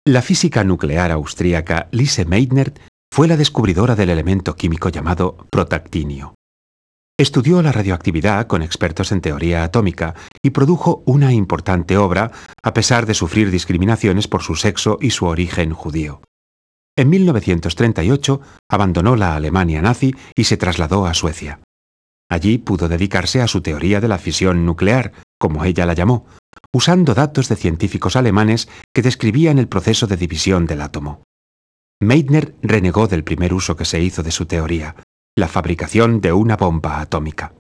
La física nuclear austríaca Lise Meitner fue la descubridora del elemento químico llamado protactinio. Estudió la radioactividad con expertos en teoría atómica y produjo una importante obra a pesar de sufrir discriminaciones por su sexo y su origen judío. En 1938 abandonó la Alemania nazi y se trasladó a Suecia. Allí pudo dedicarse a su teoría de la fisión nuclear, como ella la llamó, usando datos de científicos alemanes que describían el proceso de división del átomo. Meitner renegó del primer uso que se hizo de su teoría, la fabricación de una bomba atómica.